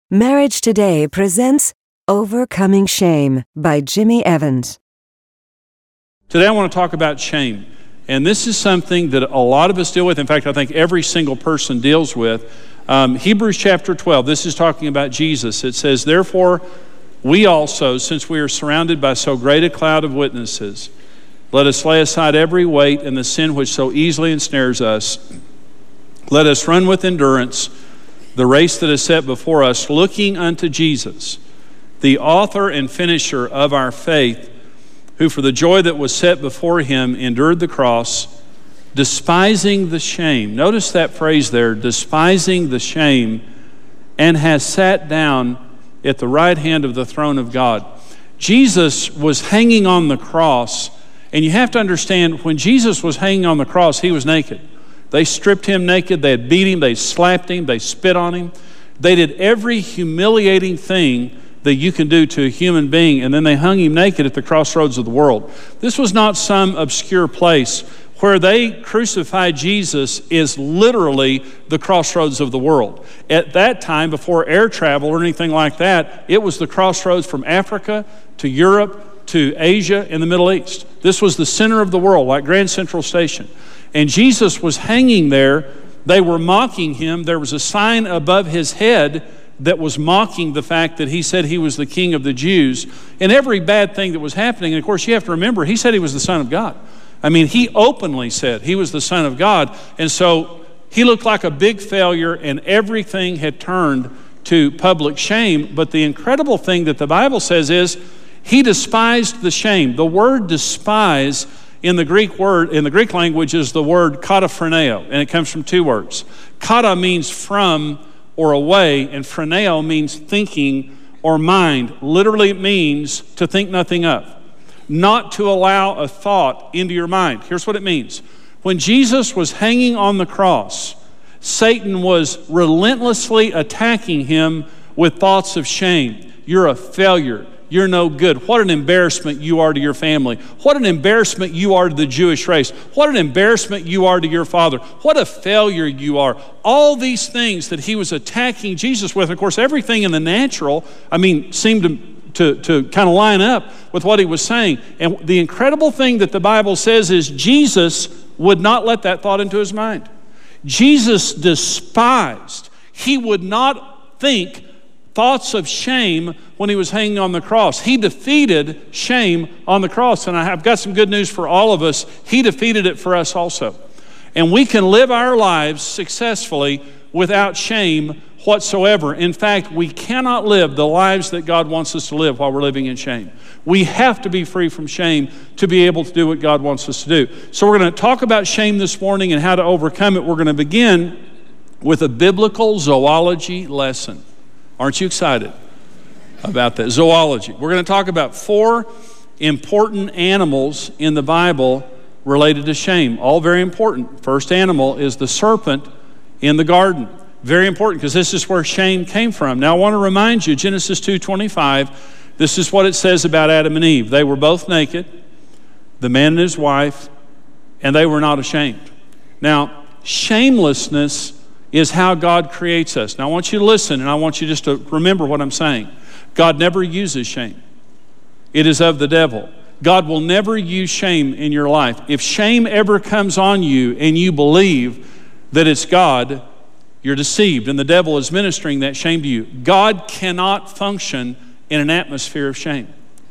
Marriage Today presents Overcoming Shame by Jimmy Evans. Today I want to talk about shame. And this is something that a lot of us deal with. In fact, I think every single person deals with. Hebrews chapter 12, this is talking about Jesus. It says, "Therefore, we also, since we are surrounded by so great a cloud of witnesses, let us lay aside every weight and the sin which so easily ensnares us. Let us run with endurance the race that is set before us, looking unto Jesus, the author and finisher of our faith, who for the joy that was set before him endured the cross, despising the shame." Notice that phrase there, despising the shame, and has sat down at the right hand of the throne of God. Jesus was hanging on the cross, and you have to understand, when Jesus was hanging on the cross, he was naked. They stripped him naked, they had beat him, they slapped him, they spit on him. They did every humiliating thing that you can do to a human being, and then they hung him naked at the crossroads of the world. This was not some obscure place. Where they crucified Jesus is literally the crossroads of the world. At that time, before air travel or anything like that, it was the crossroads from Africa to Europe to Asia and the Middle East. This was the center of the world, like Grand Central Station. And Jesus was hanging there. They were mocking him. There was a sign above his head that was mocking the fact that he said he was the King of the Jews. And every bad thing that was happening, and of course you have to remember, he said he was the Son of God. I mean, he openly said he was the Son of God. And so he looked like a big failure, and everything had turned to public shame. But the incredible thing that the Bible says is he despised the shame. The word despise in the Greek language is the word kataphreneo, and it comes from two words. Kata means from or away, and phreneo means thinking or mind. Literally it means to think nothing of, not to allow a thought into your mind. Here's what it means. When Jesus was hanging on the cross, Satan was relentlessly attacking him with thoughts of shame. You're a failure. You're no good. What an embarrassment you are to your family. What an embarrassment you are to the Jewish race. What an embarrassment you are to your father. What a failure you are. All these things that he was attacking Jesus with. Of course, everything in the natural, seemed to kind of line up with what he was saying. And the incredible thing that the Bible says is Jesus would not let that thought into his mind. Jesus despised. He would not think thoughts of shame when he was hanging on the cross. He defeated shame on the cross. And I've got some good news for all of us. He defeated it for us also. And we can live our lives successfully without shame whatsoever. In fact, we cannot live the lives that God wants us to live while we're living in shame. We have to be free from shame to be able to do what God wants us to do. So we're going to talk about shame this morning and how to overcome it. We're going to begin with a biblical zoology lesson. Aren't you excited about that? Zoology. We're going to talk about 4 important animals in the Bible related to shame. All very important. First animal is the serpent in the garden. Very important, because this is where shame came from. Now I want to remind you, Genesis 2:25, this is what it says about Adam and Eve. They were both naked, the man and his wife, and they were not ashamed. Now, shamelessness is how God creates us. Now I want you to listen, and I want you just to remember what I'm saying. God never uses shame. It is of the devil. God will never use shame in your life. If shame ever comes on you and you believe that it's God, you're deceived, and the devil is ministering that shame to you. God cannot function in an atmosphere of shame.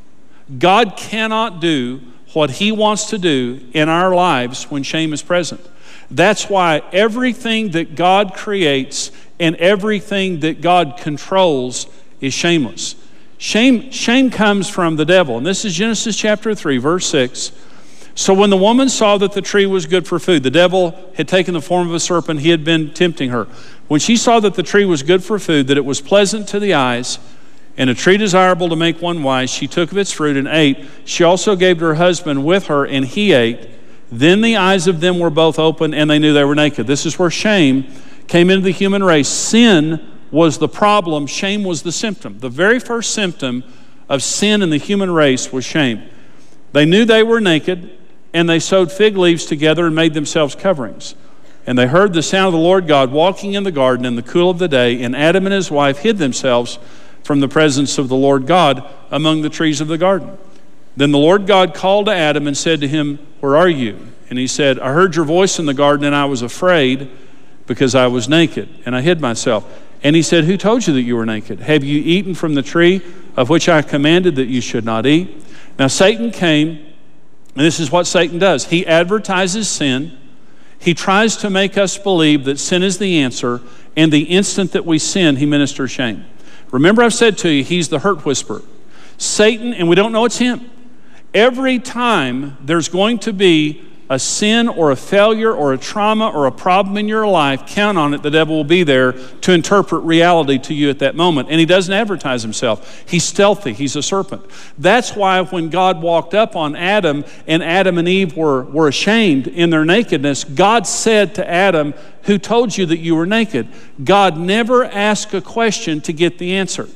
God cannot do what he wants to do in our lives when shame is present. That's why everything that God creates and everything that God controls is shameless. Shame comes from the devil. And this is Genesis chapter 3, verse 6. "So when the woman saw that the tree was good for food," the devil had taken the form of a serpent, he had been tempting her. "When she saw that the tree was good for food, that it was pleasant to the eyes, and a tree desirable to make one wise, she took of its fruit and ate. She also gave to her husband with her, and he ate. Then the eyes of them were both open, and they knew they were naked." This is where shame came into the human race. Sin was the problem. Shame was the symptom. The very first symptom of sin in the human race was shame. They knew they were naked, and they sewed fig leaves together and made themselves coverings. And they heard the sound of the Lord God walking in the garden in the cool of the day, and Adam and his wife hid themselves from the presence of the Lord God among the trees of the garden. Then the Lord God called to Adam and said to him, "Where are you?" And he said, "I heard your voice in the garden, and I was afraid because I was naked, and I hid myself." And he said, "Who told you that you were naked? Have you eaten from the tree of which I commanded that you should not eat?" Now Satan came, and this is what Satan does. He advertises sin. He tries to make us believe that sin is the answer, and the instant that we sin, he ministers shame. Remember, I've said to you, he's the hurt whisperer. Satan, and we don't know it's him. Every time there's going to be a sin or a failure or a trauma or a problem in your life, count on it, the devil will be there to interpret reality to you at that moment. And he doesn't advertise himself. He's stealthy. He's a serpent. That's why when God walked up on Adam and Eve were ashamed in their nakedness, God said to Adam, "Who told you that you were naked?" God never asked a question to get the answer.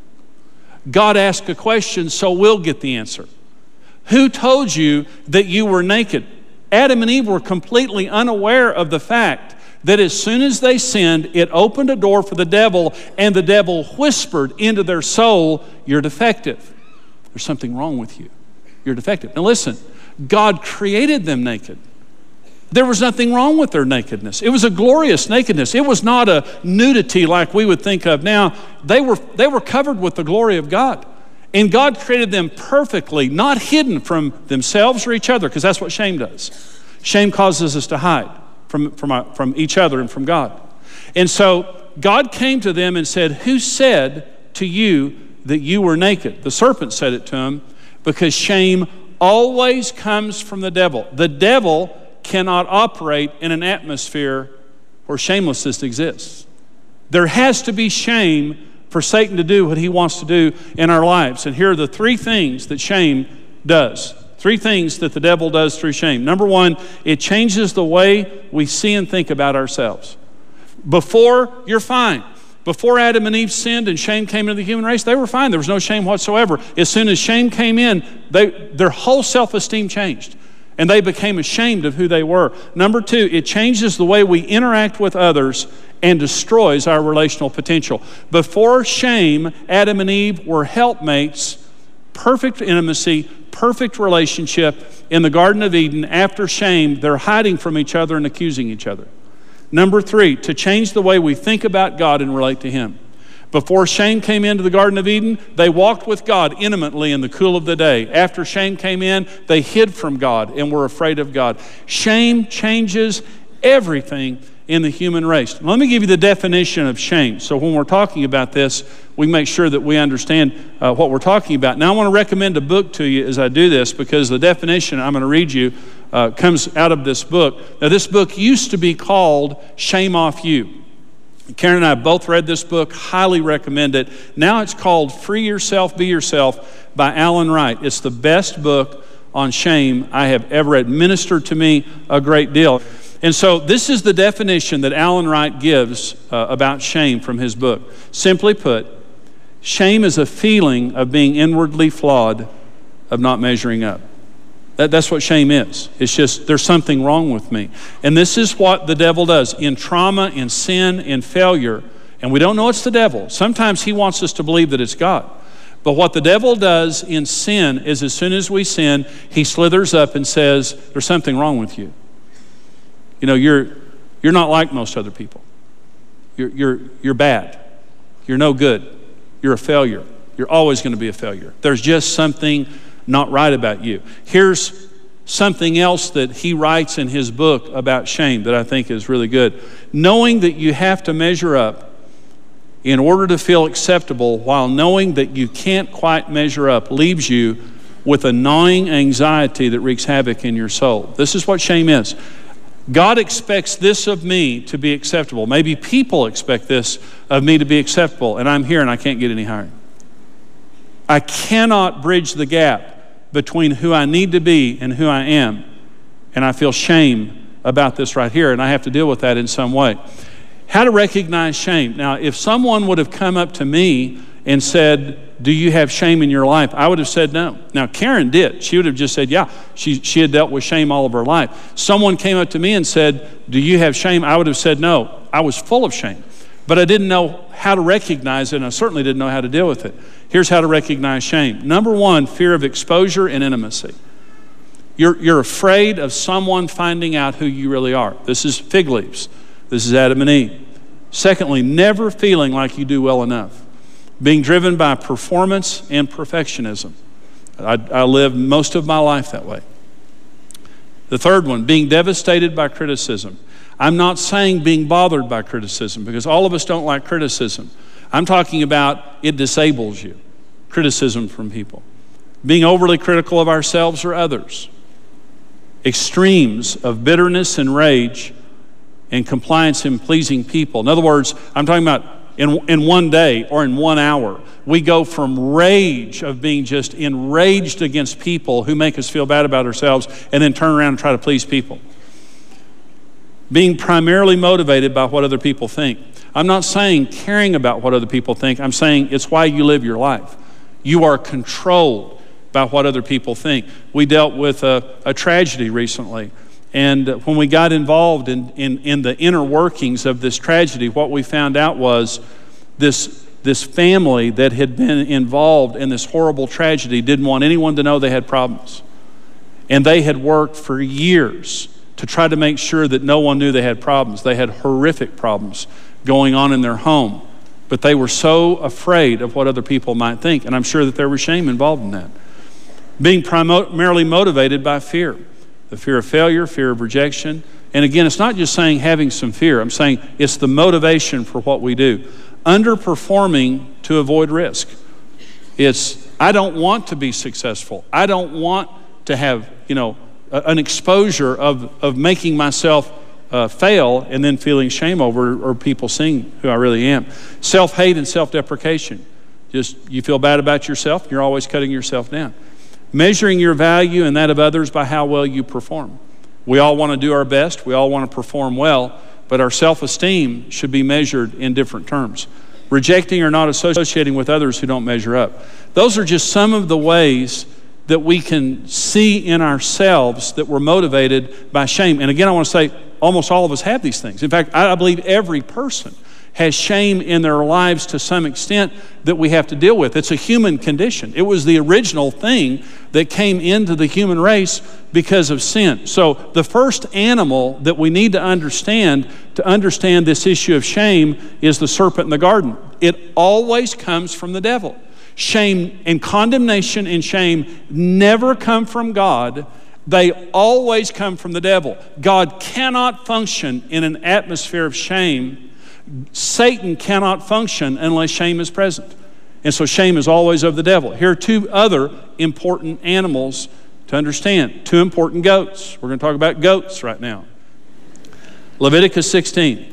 God asked a question so we'll get the answer. Who told you that you were naked? Adam and Eve were completely unaware of the fact that as soon as they sinned, it opened a door for the devil, and the devil whispered into their soul, "You're defective. There's something wrong with you. You're defective." Now listen, God created them naked. There was nothing wrong with their nakedness. It was a glorious nakedness. It was not a nudity like we would think of now. They were covered with the glory of God. And God created them perfectly, not hidden from themselves or each other, because that's what shame does. Shame causes us to hide from each other and from God. And so God came to them and said, "Who said to you that you were naked?" The serpent said it to him, because shame always comes from the devil. The devil cannot operate in an atmosphere where shamelessness exists. There has to be shame for Satan to do what he wants to do in our lives. And here are the three things that shame does. Three things that the devil does through shame. Number one, it changes the way we see and think about ourselves. Before, you're fine. Before Adam and Eve sinned and shame came into the human race, they were fine. There was no shame whatsoever. As soon as shame came in, their whole self-esteem changed, and they became ashamed of who they were. Number two, it changes the way we interact with others and destroys our relational potential. Before shame, Adam and Eve were helpmates, perfect intimacy, perfect relationship in the Garden of Eden. After shame, they're hiding from each other and accusing each other. Number three, to change the way we think about God and relate to Him. Before shame came into the Garden of Eden, they walked with God intimately in the cool of the day. After shame came in, they hid from God and were afraid of God. Shame changes everything in the human race. Let me give you the definition of shame. So when we're talking about this, we make sure that we understand what we're talking about. Now I want to recommend a book to you as I do this, because the definition I'm going to read you comes out of this book. Now this book used to be called Shame Off You. Karen and I both read this book, highly recommend it. Now it's called Free Yourself, Be Yourself by Alan Wright. It's the best book on shame I have ever read. Ministered to me a great deal. And so this is the definition that Alan Wright gives about shame from his book. Simply put, shame is a feeling of being inwardly flawed, of not measuring up. That's what shame is. It's just, there's something wrong with me. And this is what the devil does in trauma, in sin, in failure. And we don't know it's the devil. Sometimes he wants us to believe that it's God. But what the devil does in sin is, as soon as we sin, he slithers up and says, "There's something wrong with you. You know, you're not like most other people. You're bad. You're no good. You're a failure. You're always going to be a failure. There's just something not right about you." Here's something else that he writes in his book about shame that I think is really good. Knowing that you have to measure up in order to feel acceptable, while knowing that you can't quite measure up, leaves you with a gnawing anxiety that wreaks havoc in your soul. This is what shame is. God expects this of me to be acceptable. Maybe people expect this of me to be acceptable, and I'm here and I can't get any higher. I cannot bridge the gap between who I need to be and who I am, and I feel shame about this right here, and I have to deal with that in some way. How to recognize shame. Now, if someone would have come up to me and said, do you have shame in your life? I would have said no. Now, Karen did. She would have just said, yeah, she had dealt with shame all of her life. Someone came up to me and said, do you have shame? I would have said no. I was full of shame, but I didn't know how to recognize it, and I certainly didn't know how to deal with it. Here's how to recognize shame. Number one, fear of exposure and intimacy. You're afraid of someone finding out who you really are. This is fig leaves. This is Adam and Eve. Secondly, never feeling like you do well enough. Being driven by performance and perfectionism. I lived most of my life that way. The third one, being devastated by criticism. I'm not saying being bothered by criticism, because all of us don't like criticism. I'm talking about it disables you. Criticism from people. Being overly critical of ourselves or others. Extremes of bitterness and rage and compliance in pleasing people. In other words, I'm talking about in one day or in 1 hour, we go from rage of being just enraged against people who make us feel bad about ourselves and then turn around and try to please people. Being primarily motivated by what other people think. I'm not saying caring about what other people think. I'm saying it's why you live your life. You are controlled by what other people think. We dealt with a tragedy recently, and when we got involved in the inner workings of this tragedy, what we found out was this family that had been involved in this horrible tragedy didn't want anyone to know they had problems. And they had worked for years to try to make sure that no one knew they had problems. They had horrific problems going on in their home, but they were so afraid of what other people might think, and I'm sure that there was shame involved in that. Being primarily motivated by fear. The fear of failure, fear of rejection. And again, it's not just saying having some fear. I'm saying it's the motivation for what we do. Underperforming to avoid risk. It's, I don't want to be successful. I don't want to have, an exposure of making myself fail and then feeling shame over or people seeing who I really am. Self-hate and self-deprecation. Just, you feel bad about yourself, and you're always cutting yourself down. Measuring your value and that of others by how well you perform. We all want to do our best. We all want to perform well, but our self-esteem should be measured in different terms. Rejecting or not associating with others who don't measure up. Those are just some of the ways that we can see in ourselves that we're motivated by shame. And again, I want to say almost all of us have these things. In fact, I believe every person has shame in their lives to some extent that we have to deal with. It's a human condition. It was the original thing that came into the human race because of sin. So the first animal that we need to understand this issue of shame is the serpent in the garden. It always comes from the devil. Shame and condemnation and shame never come from God. They always come from the devil. God cannot function in an atmosphere of shame. Satan cannot function unless shame is present. And so shame is always of the devil. Here are two other important animals to understand. Two important goats. We're going to talk about goats right now. Leviticus 16.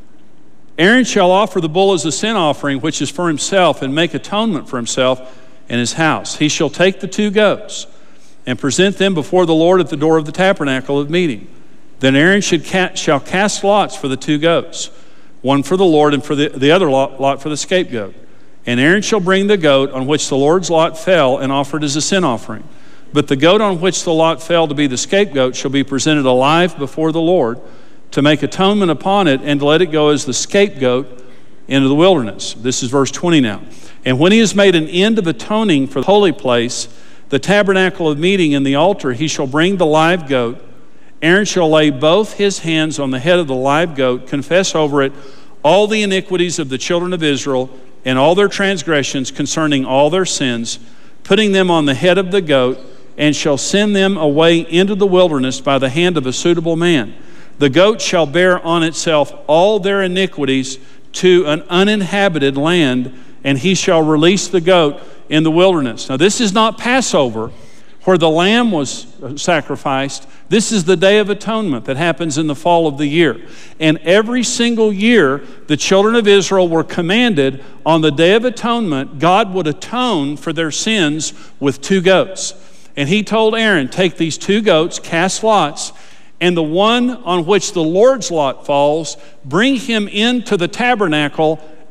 Aaron shall offer the bull as a sin offering, which is for himself, and make atonement for himself and his house. He shall take the two goats and present them before the Lord at the door of the tabernacle of meeting. Then Aaron shall cast lots for the two goats, one for the Lord and for the other lot for the scapegoat. And Aaron shall bring the goat on which the Lord's lot fell and offer it as a sin offering. But the goat on which the lot fell to be the scapegoat shall be presented alive before the Lord to make atonement upon it and to let it go as the scapegoat into the wilderness. This is verse 20 now. And when he has made an end of atoning for the holy place, the tabernacle of meeting and the altar, he shall bring the live goat. Aaron shall lay both his hands on the head of the live goat, confess over it all the iniquities of the children of Israel and all their transgressions concerning all their sins, putting them on the head of the goat, and shall send them away into the wilderness by the hand of a suitable man. The goat shall bear on itself all their iniquities to an uninhabited land, and he shall release the goat in the wilderness. Now, this is not Passover, where the lamb was sacrificed. This is the Day of Atonement that happens in the fall of the year. And every single year, the children of Israel were commanded on the Day of Atonement, God would atone for their sins with two goats. And he told Aaron, take these two goats, cast lots, and the one on which the Lord's lot falls, bring him into the tabernacle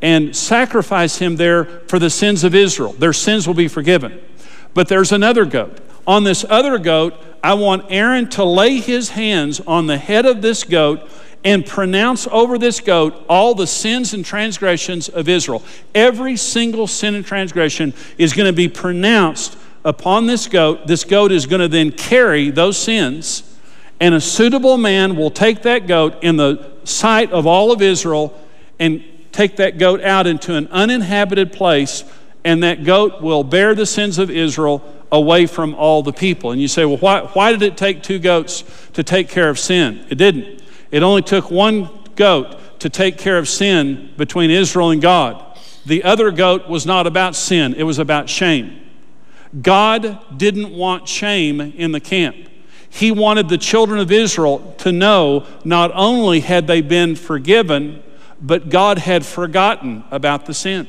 and sacrifice him there for the sins of Israel. Their sins will be forgiven. But there's another goat. On this other goat, I want Aaron to lay his hands on the head of this goat and pronounce over this goat all the sins and transgressions of Israel. Every single sin and transgression is going to be pronounced upon this goat. This goat is going to then carry those sins, and a suitable man will take that goat in the sight of all of Israel and take that goat out into an uninhabited place, and that goat will bear the sins of Israel away from all the people. And you say, well, why did it take two goats to take care of sin? It didn't. It only took one goat to take care of sin between Israel and God. The other goat was not about sin. It was about shame. God didn't want shame in the camp. He wanted the children of Israel to know not only had they been forgiven, but God had forgotten about the sin.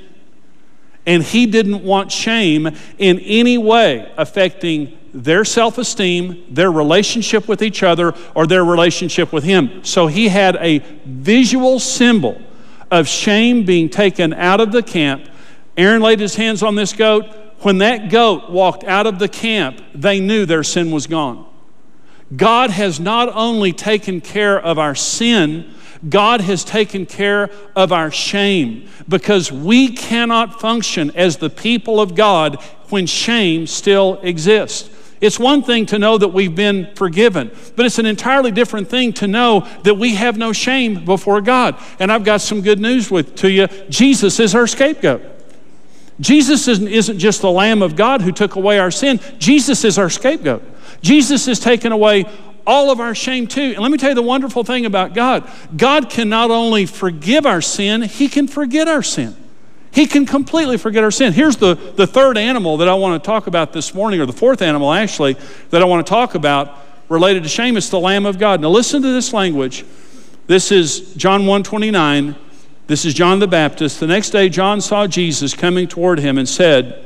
And he didn't want shame in any way affecting their self-esteem, their relationship with each other, or their relationship with him. So he had a visual symbol of shame being taken out of the camp. Aaron laid his hands on this goat. When that goat walked out of the camp, they knew their sin was gone. God has not only taken care of our sin, God has taken care of our shame, because we cannot function as the people of God when shame still exists. It's one thing to know that we've been forgiven, but it's an entirely different thing to know that we have no shame before God. And I've got some good news to you. Jesus is our scapegoat. Jesus isn't just the Lamb of God who took away our sin. Jesus is our scapegoat. Jesus has taken away all of our shame too. And let me tell you the wonderful thing about God. God can not only forgive our sin, he can forget our sin. He can completely forget our sin. Here's the third animal that I want to talk about this morning, or the fourth animal actually, that I want to talk about related to shame. It's the Lamb of God. Now listen to this language. This is John 1:29. This is John the Baptist. The next day John saw Jesus coming toward him and said,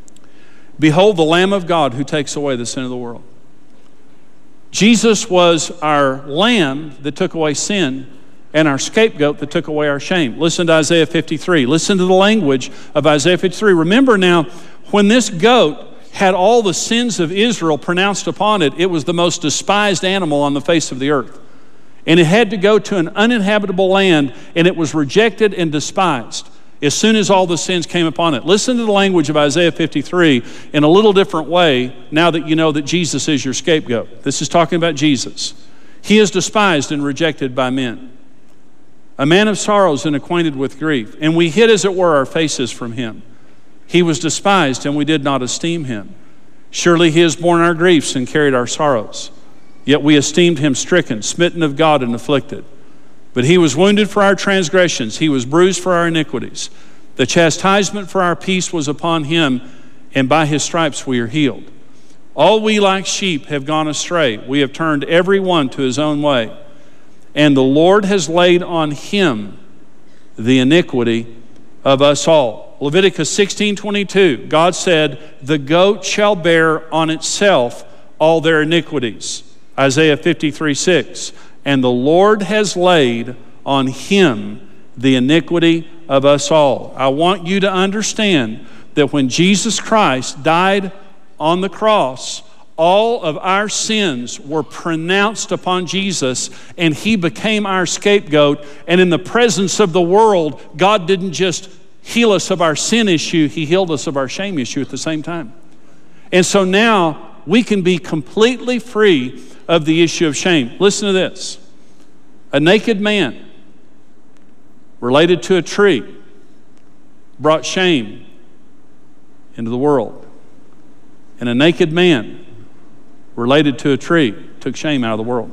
"Behold the Lamb of God who takes away the sin of the world." Jesus was our lamb that took away sin, and our scapegoat that took away our shame. Listen to Isaiah 53. Listen to the language of Isaiah 53. Remember now, when this goat had all the sins of Israel pronounced upon it, it was the most despised animal on the face of the earth. And it had to go to an uninhabitable land, and it was rejected and despised as soon as all the sins came upon it. Listen to the language of Isaiah 53 in a little different way now that you know that Jesus is your scapegoat. This is talking about Jesus. He is despised and rejected by men, a man of sorrows and acquainted with grief, and we hid as it were our faces from him. He was despised, and we did not esteem him. Surely he has borne our griefs and carried our sorrows. Yet we esteemed him stricken, smitten of God, and afflicted. But he was wounded for our transgressions, he was bruised for our iniquities. The chastisement for our peace was upon him, and by his stripes we are healed. All we like sheep have gone astray. We have turned every one to his own way. And the Lord has laid on him the iniquity of us all. Leviticus 16:22, God said, the goat shall bear on itself all their iniquities. Isaiah 53:6, and the Lord has laid on him the iniquity of us all. I want you to understand that when Jesus Christ died on the cross, all of our sins were pronounced upon Jesus, and he became our scapegoat. And in the presence of the world, God didn't just heal us of our sin issue, he healed us of our shame issue at the same time. And so now we can be completely free of the issue of shame. Listen to this. A naked man related to a tree brought shame into the world. And a naked man related to a tree took shame out of the world.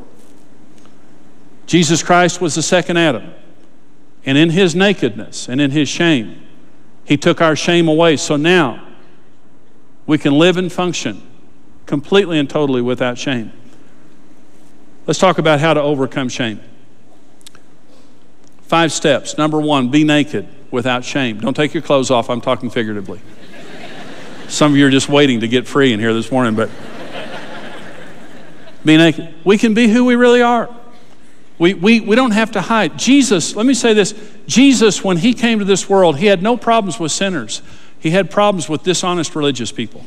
Jesus Christ was the second Adam. And in his nakedness and in his shame, he took our shame away. So now we can live and function completely and totally without shame. Let's talk about how to overcome shame. 5 steps. Number 1, be naked without shame. Don't take your clothes off. I'm talking figuratively. Some of you are just waiting to get free in here this morning, but be naked. We can be who we really are. We don't have to hide. Jesus, let me say this, Jesus, when he came to this world, he had no problems with sinners. He had problems with dishonest religious people.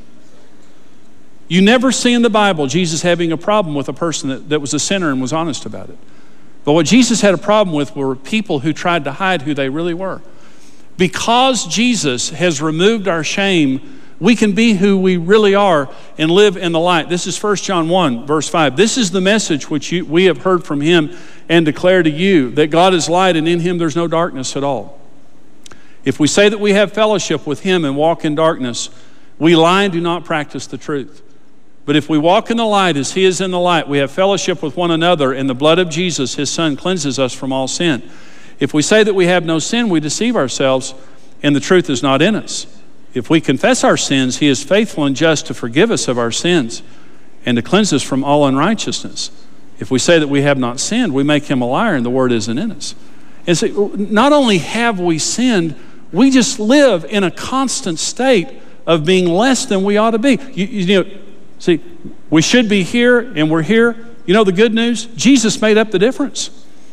You never see in the Bible Jesus having a problem with a person that was a sinner and was honest about it. But what Jesus had a problem with were people who tried to hide who they really were. Because Jesus has removed our shame, we can be who we really are and live in the light. This is 1 John 1, verse 5. This is the message which we have heard from him and declare to you, that God is light and in him there's no darkness at all. If we say that we have fellowship with him and walk in darkness, we lie and do not practice the truth. But if we walk in the light as he is in the light, we have fellowship with one another, and the blood of Jesus, his son, cleanses us from all sin. If we say that we have no sin, we deceive ourselves, and the truth is not in us. If we confess our sins, he is faithful and just to forgive us of our sins and to cleanse us from all unrighteousness. If we say that we have not sinned, we make him a liar, and the word isn't in us. And so not only have we sinned, we just live in a constant state of being less than we ought to be. You know, see, we should be here, and we're here. You know the good news? Jesus made up the difference.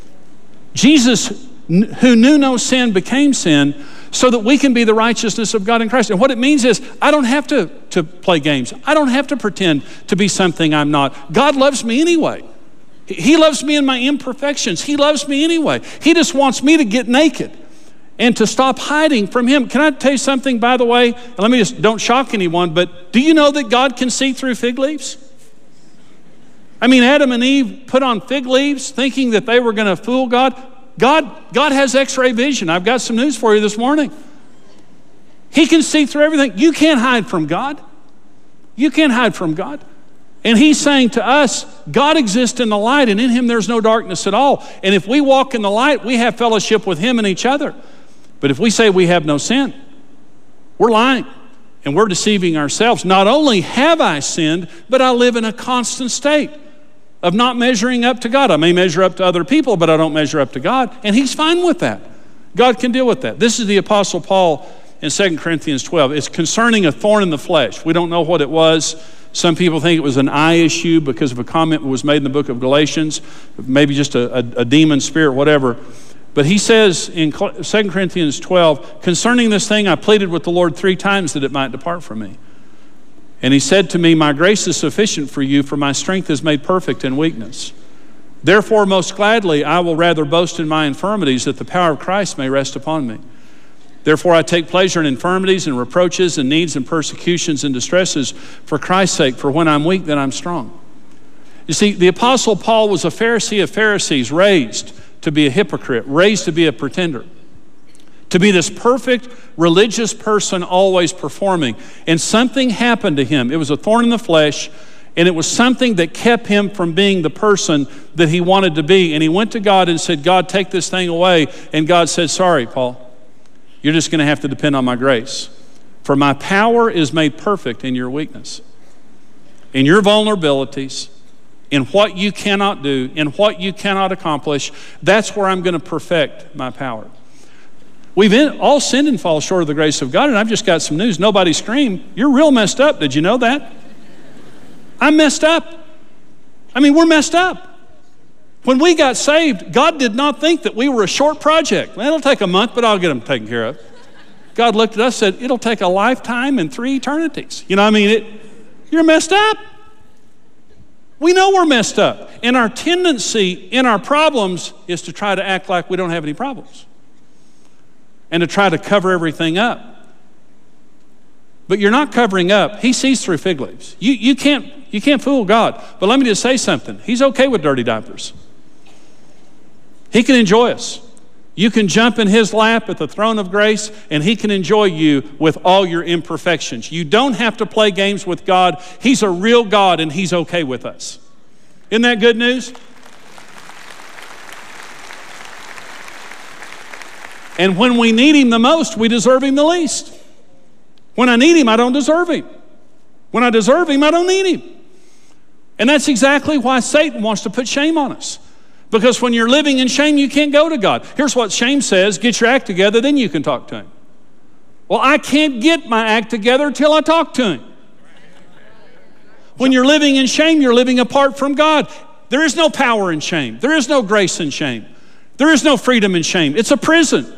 Jesus, who knew no sin, became sin so that we can be the righteousness of God in Christ. And what it means is I don't have to play games. I don't have to pretend to be something I'm not. God loves me anyway. He loves me in my imperfections. He loves me anyway. He just wants me to get naked and to stop hiding from him. Can I tell you something, by the way? And let me just, don't shock anyone, but do you know that God can see through fig leaves? I mean, Adam and Eve put on fig leaves thinking that they were going to fool God. God has x-ray vision. I've got some news for you this morning. He can see through everything. You can't hide from God. You can't hide from God. And he's saying to us, God exists in the light, and in him there's no darkness at all. And if we walk in the light, we have fellowship with him and each other. But if we say we have no sin, we're lying and we're deceiving ourselves. Not only have I sinned, but I live in a constant state of not measuring up to God. I may measure up to other people, but I don't measure up to God. And he's fine with that. God can deal with that. This is the Apostle Paul in 2 Corinthians 12. It's concerning a thorn in the flesh. We don't know what it was. Some people think it was an eye issue because of a comment that was made in the book of Galatians, maybe just a demon spirit, whatever. But he says in 2 Corinthians 12, concerning this thing I pleaded with the Lord 3 times that it might depart from me. And he said to me, my grace is sufficient for you, for my strength is made perfect in weakness. Therefore, most gladly, I will rather boast in my infirmities, that the power of Christ may rest upon me. Therefore, I take pleasure in infirmities and reproaches and needs and persecutions and distresses for Christ's sake, for when I'm weak, then I'm strong. You see, the Apostle Paul was a Pharisee of Pharisees, raised to be a hypocrite, raised to be a pretender, to be this perfect religious person always performing. And something happened to him. It was a thorn in the flesh, and it was something that kept him from being the person that he wanted to be. And he went to God and said, God, take this thing away. And God said, sorry, Paul. You're just going to have to depend on my grace. For my power is made perfect in your weakness, in your vulnerabilities, in what you cannot do, in what you cannot accomplish. That's where I'm going to perfect my power. We've all sinned and fall short of the grace of God, and I've just got some news. Nobody screamed. You're real messed up. Did you know that? I'm messed up. I mean, we're messed up. When we got saved, God did not think that we were a short project. Well, it'll take a month, but I'll get them taken care of. God looked at us and said, it'll take a lifetime and 3 eternities. You know, I mean, you're messed up. We know we're messed up. And our tendency in our problems is to try to act like we don't have any problems and to try to cover everything up. But you're not covering up. He sees through fig leaves. You can't fool God. But let me just say something. He's okay with dirty diapers. He can enjoy us. You can jump in his lap at the throne of grace, and he can enjoy you with all your imperfections. You don't have to play games with God. He's a real God, and he's okay with us. Isn't that good news? And when we need him the most, we deserve him the least. When I need him, I don't deserve him. When I deserve him, I don't need him. And that's exactly why Satan wants to put shame on us. Because when you're living in shame, you can't go to God. Here's what shame says: get your act together, then you can talk to him. Well, I can't get my act together until I talk to him. When you're living in shame, you're living apart from God. There is no power in shame. There is no grace in shame. There is no freedom in shame. It's a prison.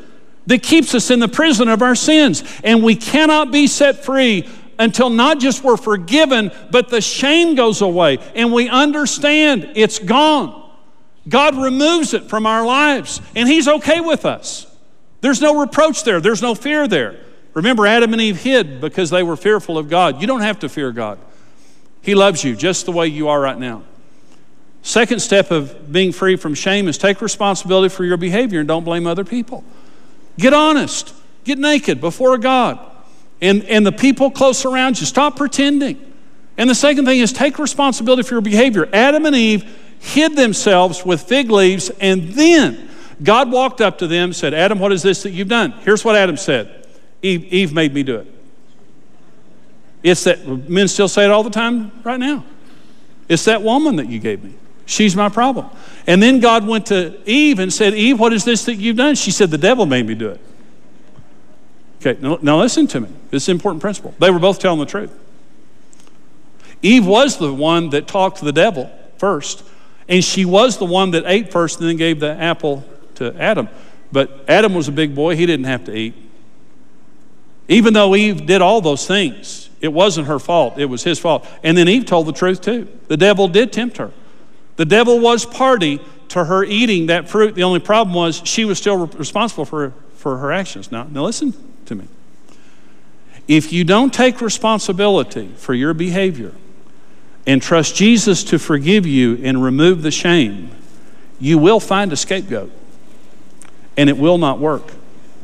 that keeps us in the prison of our sins. And we cannot be set free until not just we're forgiven, but the shame goes away and we understand it's gone. God removes it from our lives, and He's okay with us. There's no reproach there. There's no fear there. Remember, Adam and Eve hid because they were fearful of God. You don't have to fear God. He loves you just the way you are right now. Second step of being free from shame is take responsibility for your behavior and don't blame other people. Get honest. Get naked before God. And the people close around you, stop pretending. And the second thing is take responsibility for your behavior. Adam and Eve hid themselves with fig leaves, and then God walked up to them and said, Adam, what is this that you've done? Here's what Adam said. Eve made me do it. It's that, men still say it all the time right now. It's that woman that you gave me. She's my problem. And then God went to Eve and said, Eve, what is this that you've done? She said, the devil made me do it. Okay, now listen to me. This is an important principle. They were both telling the truth. Eve was the one that talked to the devil first, and she was the one that ate first and then gave the apple to Adam. But Adam was a big boy. He didn't have to eat. Even though Eve did all those things, it wasn't her fault. It was his fault. And then Eve told the truth too. The devil did tempt her. The devil was party to her eating that fruit. The only problem was she was still responsible for her actions. Now listen to me. If you don't take responsibility for your behavior and trust Jesus to forgive you and remove the shame, you will find a scapegoat, and it will not work.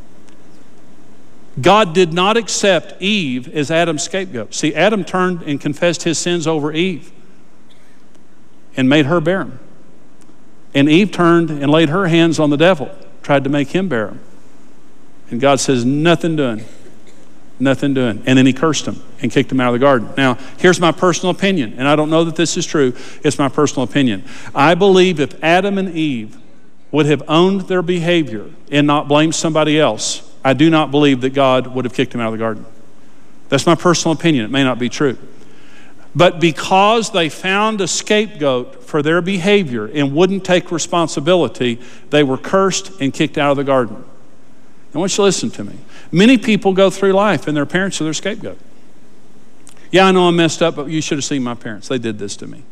God did not accept Eve as Adam's scapegoat. See, Adam turned and confessed his sins over Eve and made her bear them. And Eve turned and laid her hands on the devil, tried to make him bear them. And God says, nothing doing. Nothing doing. And then he cursed him and kicked him out of the garden. Now, here's my personal opinion, and I don't know that this is true. It's my personal opinion. I believe if Adam and Eve would have owned their behavior and not blamed somebody else, I do not believe that God would have kicked him out of the garden. That's my personal opinion. It may not be true. But because they found a scapegoat for their behavior and wouldn't take responsibility, they were cursed and kicked out of the garden. I want you to listen to me. Many people go through life and their parents are their scapegoat. Yeah, I know I messed up, but you should have seen my parents. They did this to me.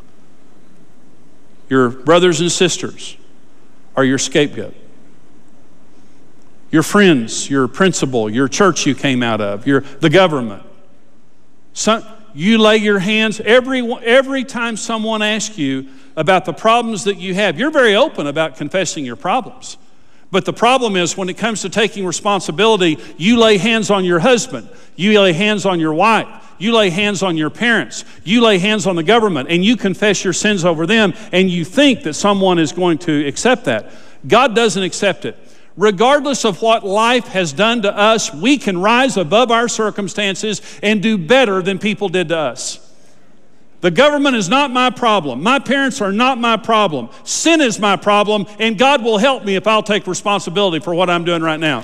Your brothers and sisters are your scapegoat. Your friends, your principal, your church you came out of, the government. You lay your hands every time someone asks you about the problems that you have. You're very open about confessing your problems. But the problem is when it comes to taking responsibility, you lay hands on your husband, you lay hands on your wife, you lay hands on your parents, you lay hands on the government, and you confess your sins over them, and you think that someone is going to accept that. God doesn't accept it. Regardless of what life has done to us, we can rise above our circumstances and do better than people did to us. The government is not my problem. My parents are not my problem. Sin is my problem, and God will help me if I'll take responsibility for what I'm doing right now.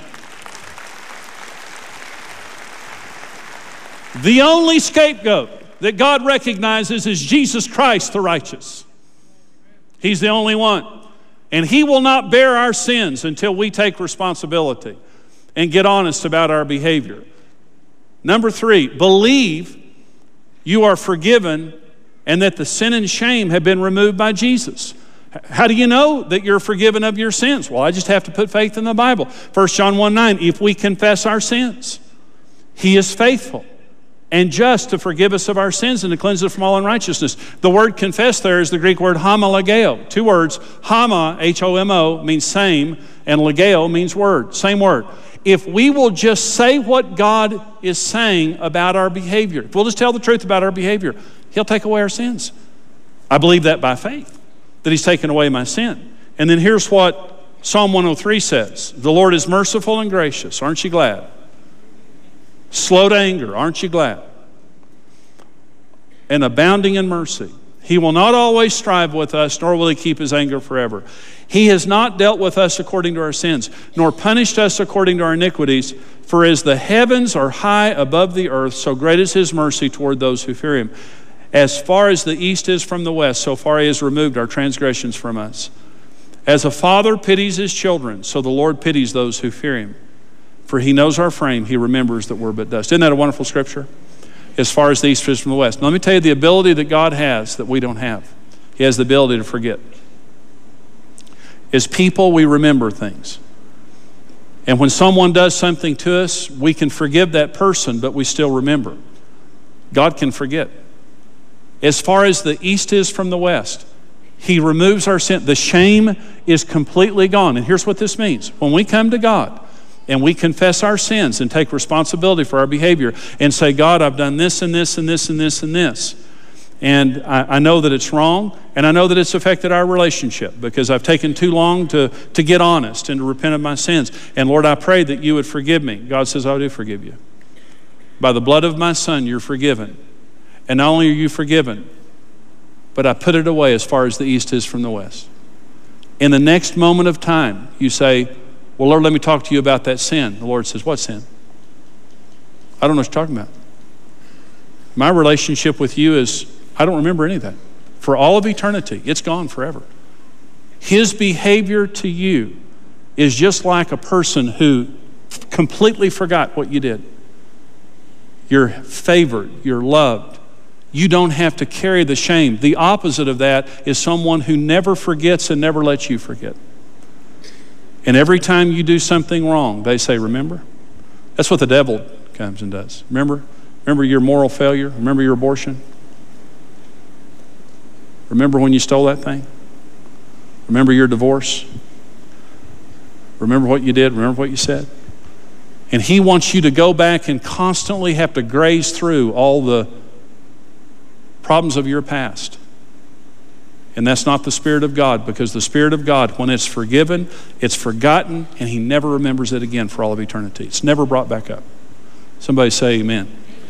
The only scapegoat that God recognizes is Jesus Christ the righteous. He's the only one. And He will not bear our sins until we take responsibility and get honest about our behavior. Number 3, believe you are forgiven and that the sin and shame have been removed by Jesus. How do you know that you're forgiven of your sins? Well, I just have to put faith in the Bible. 1 John 1:9, if we confess our sins, He is faithful and just to forgive us of our sins and to cleanse us from all unrighteousness. The word confess there is the Greek word homologeo. 2 words, homa, H-O-M-O, means same, and legeo means word, same word. If we will just say what God is saying about our behavior, if we'll just tell the truth about our behavior, He'll take away our sins. I believe that by faith, that He's taken away my sin. And then here's what Psalm 103 says. The Lord is merciful and gracious. Aren't you glad? Slow to anger. Aren't you glad? And abounding in mercy. He will not always strive with us, nor will He keep His anger forever. He has not dealt with us according to our sins, nor punished us according to our iniquities. For as the heavens are high above the earth, so great is His mercy toward those who fear Him. As far as the east is from the west, so far He has removed our transgressions from us. As a father pities his children, so the Lord pities those who fear him. For he knows our frame, he remembers that we're but dust. Isn't that a wonderful scripture? As far as the east is from the west. Now, let me tell you the ability that God has that we don't have. He has the ability to forget. As people, we remember things. And when someone does something to us, we can forgive that person, but we still remember. God can forget. As far as the east is from the west, he removes our sin. The shame is completely gone. And here's what this means. When we come to God and we confess our sins and take responsibility for our behavior and say, God, I've done this and this and this and this and this. And I know that it's wrong, and I know that it's affected our relationship because I've taken too long to get honest and to repent of my sins. And Lord, I pray that you would forgive me. God says, I do forgive you. By the blood of my Son, you're forgiven. And not only are you forgiven, but I put it away as far as the east is from the west. In the next moment of time, you say, well, Lord, let me talk to you about that sin. The Lord says, what sin? I don't know what you're talking about. My relationship with you is, I don't remember any of that. For all of eternity, it's gone forever. His behavior to you is just like a person who completely forgot what you did. You're favored, you're loved. You don't have to carry the shame. The opposite of that is someone who never forgets and never lets you forget. And every time you do something wrong, they say, remember? That's what the devil comes and does. Remember your moral failure? Remember your abortion? Remember when you stole that thing? Remember your divorce? Remember what you did? Remember what you said? And he wants you to go back and constantly have to graze through all the problems of your past. And that's not the Spirit of God, because the Spirit of God, when it's forgiven, it's forgotten, and he never remembers it again for all of eternity. It's never brought back up. Somebody say amen.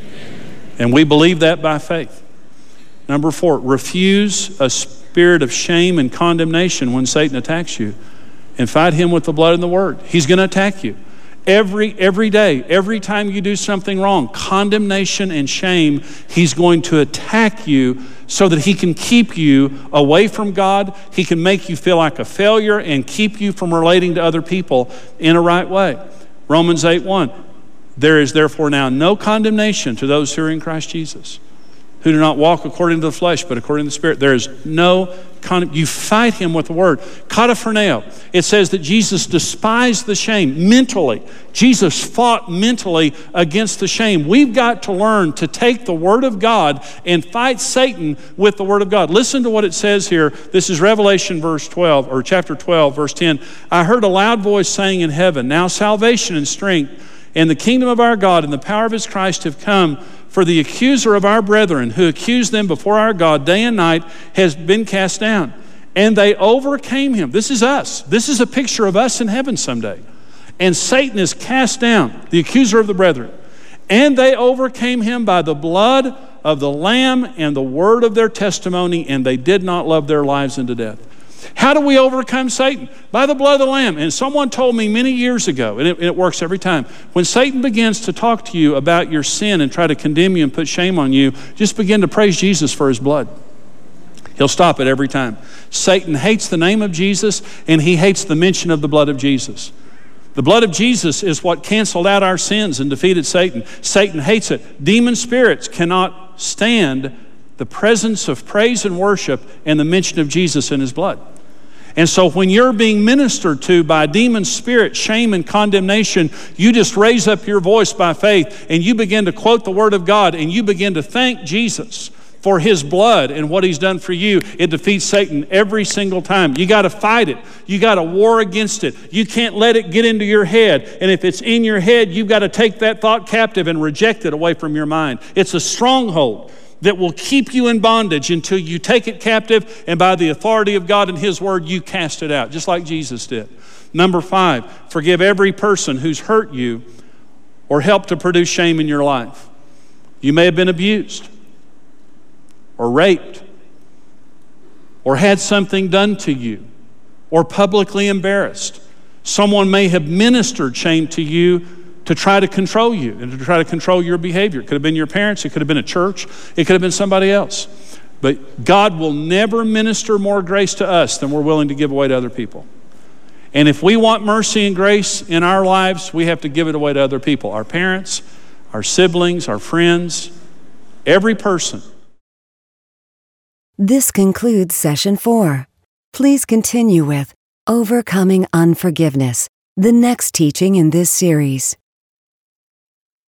And we believe that by faith. Number 4, refuse a spirit of shame and condemnation when Satan attacks you, and fight him with the blood and the word. He's going to attack you. Every day, every time you do something wrong, condemnation and shame, he's going to attack you so that he can keep you away from God. He can make you feel like a failure and keep you from relating to other people in a right way. Romans 8:1, there is therefore now no condemnation to those who are in Christ Jesus, who do not walk according to the flesh, but according to the Spirit. There is no you fight him with the word. Kataphroneo, it says that Jesus despised the shame mentally. Jesus fought mentally against the shame. We've got to learn to take the word of God and fight Satan with the word of God. Listen to what it says here. This is Revelation chapter 12, verse 10. I heard a loud voice saying in heaven, now salvation and strength and the kingdom of our God and the power of his Christ have come. For the accuser of our brethren, who accused them before our God day and night, has been cast down. And they overcame him. This is us. This is a picture of us in heaven someday. And Satan is cast down, the accuser of the brethren. And they overcame him by the blood of the Lamb and the word of their testimony, and they did not love their lives unto death. How do we overcome Satan? By the blood of the Lamb. And someone told me many years ago, and it works every time, when Satan begins to talk to you about your sin and try to condemn you and put shame on you, just begin to praise Jesus for his blood. He'll stop it every time. Satan hates the name of Jesus, and he hates the mention of the blood of Jesus. The blood of Jesus is what canceled out our sins and defeated Satan. Satan hates it. Demon spirits cannot stand the presence of praise and worship and the mention of Jesus and his blood. And so when you're being ministered to by demon spirit, shame and condemnation, you just raise up your voice by faith and you begin to quote the word of God and you begin to thank Jesus for his blood and what he's done for you. It defeats Satan every single time. You got to fight it. You got to war against it. You can't let it get into your head. And if it's in your head, you've got to take that thought captive and reject it away from your mind. It's a stronghold that will keep you in bondage until you take it captive, and by the authority of God and his word, you cast it out, just like Jesus did. Number 5, forgive every person who's hurt you or helped to produce shame in your life. You may have been abused or raped or had something done to you or publicly embarrassed. Someone may have ministered shame to you to try to control you and to try to control your behavior. It could have been your parents. It could have been a church. It could have been somebody else. But God will never minister more grace to us than we're willing to give away to other people. And if we want mercy and grace in our lives, we have to give it away to other people. Our parents, our siblings, our friends, every person. This concludes Session 4. Please continue with Overcoming Unforgiveness, the next teaching in this series.